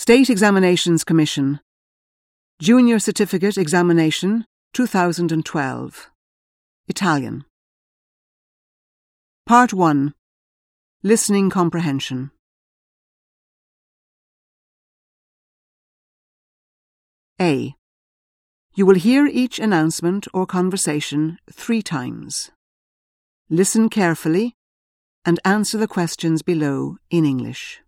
State Examinations Commission. Junior Certificate Examination 2012. Italian. Part 1. Listening Comprehension. A. You will hear each announcement or conversation 3 times. Listen carefully and answer the questions below in English.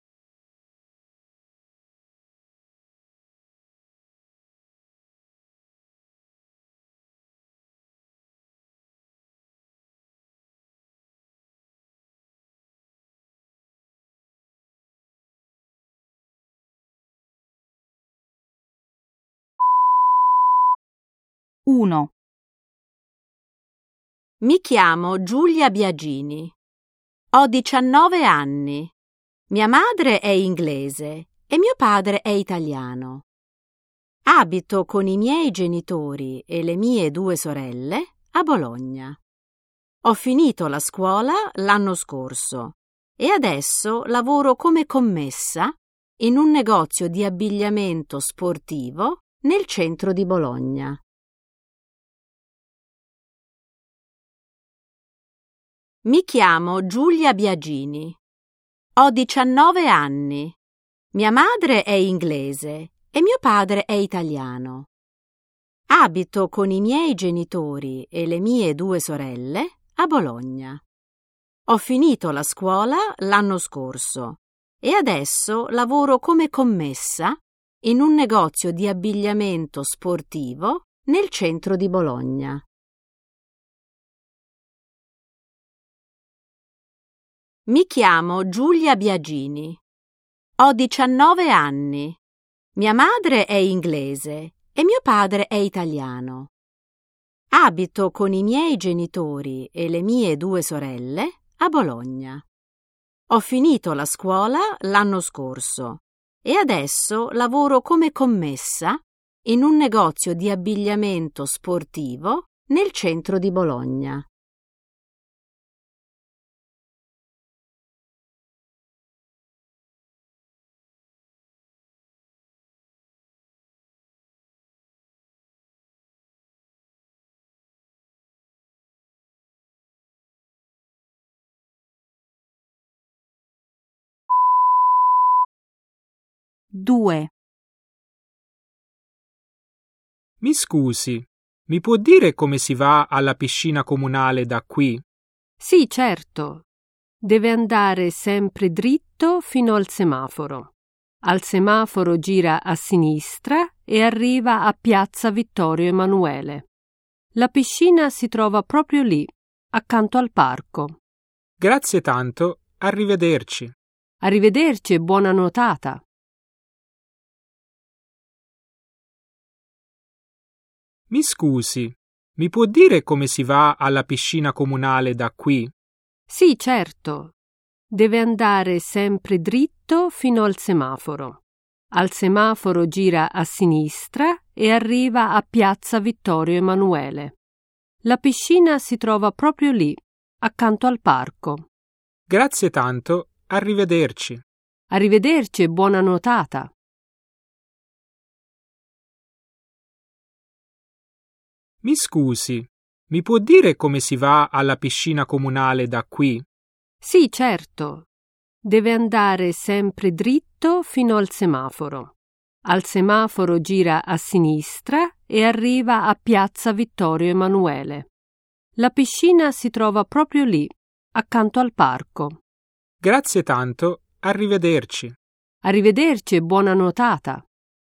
Uno. Mi chiamo Giulia Biagini. Ho 19 anni. Mia madre è inglese e mio padre è italiano. Abito con i miei genitori e le mie 2 sorelle a Bologna. Ho finito la scuola l'anno scorso e adesso lavoro come commessa in un negozio di abbigliamento sportivo nel centro di Bologna. Mi chiamo Giulia Biagini. Ho 19 anni. Mia madre è inglese e mio padre è italiano. Abito con i miei genitori e le mie 2 sorelle a Bologna. Ho finito la scuola l'anno scorso e adesso lavoro come commessa in un negozio di abbigliamento sportivo nel centro di Bologna. Mi chiamo Giulia Biagini. Ho 19 anni. Mia madre è inglese e mio padre è italiano. Abito con i miei genitori e le mie 2 sorelle a Bologna. Ho finito la scuola l'anno scorso e adesso lavoro come commessa in un negozio di abbigliamento sportivo nel centro di Bologna. Due. Mi scusi, mi può dire come si va alla piscina comunale da qui? Sì, certo. Deve andare sempre dritto fino al semaforo. Al semaforo gira a sinistra e arriva a Piazza Vittorio Emanuele. La piscina si trova proprio lì, accanto al parco. Grazie tanto, arrivederci. Arrivederci e buona nuotata. Mi scusi, mi può dire come si va alla piscina comunale da qui? Sì, certo. Deve andare sempre dritto fino al semaforo. Al semaforo gira a sinistra e arriva a Piazza Vittorio Emanuele. La piscina si trova proprio lì, accanto al parco. Grazie tanto, arrivederci. Arrivederci e buona nuotata. Mi scusi, mi può dire come si va alla piscina comunale da qui? Sì, certo. Deve andare sempre dritto fino al semaforo. Al semaforo gira a sinistra e arriva a Piazza Vittorio Emanuele. La piscina si trova proprio lì, accanto al parco. Grazie tanto, arrivederci. Arrivederci e buona nuotata.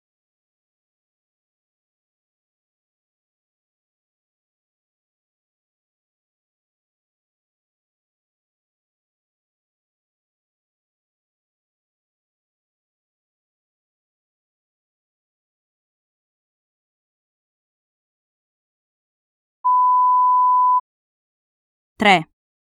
Tre.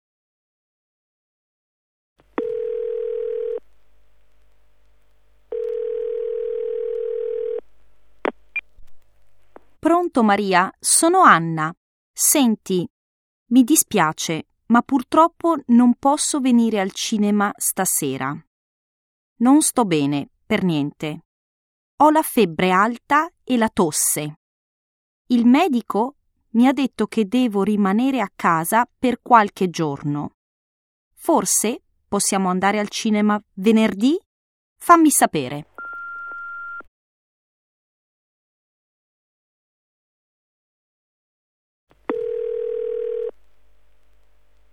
Pronto Maria, sono Anna. Senti, mi dispiace, ma purtroppo non posso venire al cinema stasera. Non sto bene, per niente. Ho la febbre alta e la tosse. Il medico mi ha detto che devo rimanere a casa per qualche giorno. Forse possiamo andare al cinema venerdì? Fammi sapere.